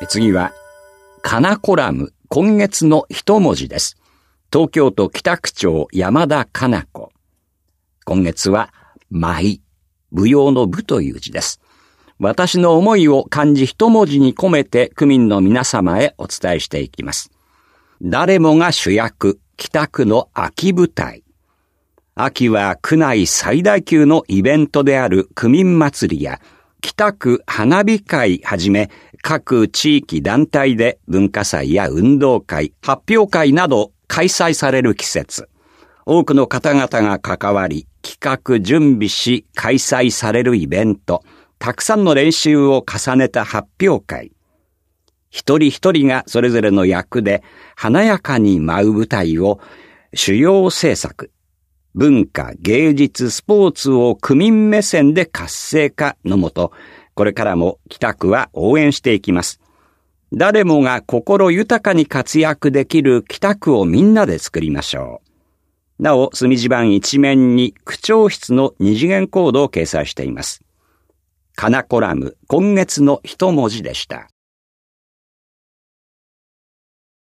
次は、かなコラム、今月の一文字です。東京都北区長山田かな子。今月は、舞、舞踊の舞という字です。私の思いを漢字一文字に込めて区民の皆様へお伝えしていきます。誰もが主役、北区の秋舞台。秋は区内最大級のイベントである区民祭りや北区花火会はじめ各地域団体で文化祭や運動会、発表会など開催される季節。多くの方々が関わり、企画準備し開催されるイベント。たくさんの練習を重ねた発表会。一人一人がそれぞれの役で華やかに舞う舞台を主要政策、文化、芸術、スポーツを区民目線で活性化のもと、これからも北区は応援していきます。誰もが心豊かに活躍できる北区をみんなで作りましょう。なお、隅地版一面に区長室の二次元コードを掲載しています。かなコラム、今月の一文字でした。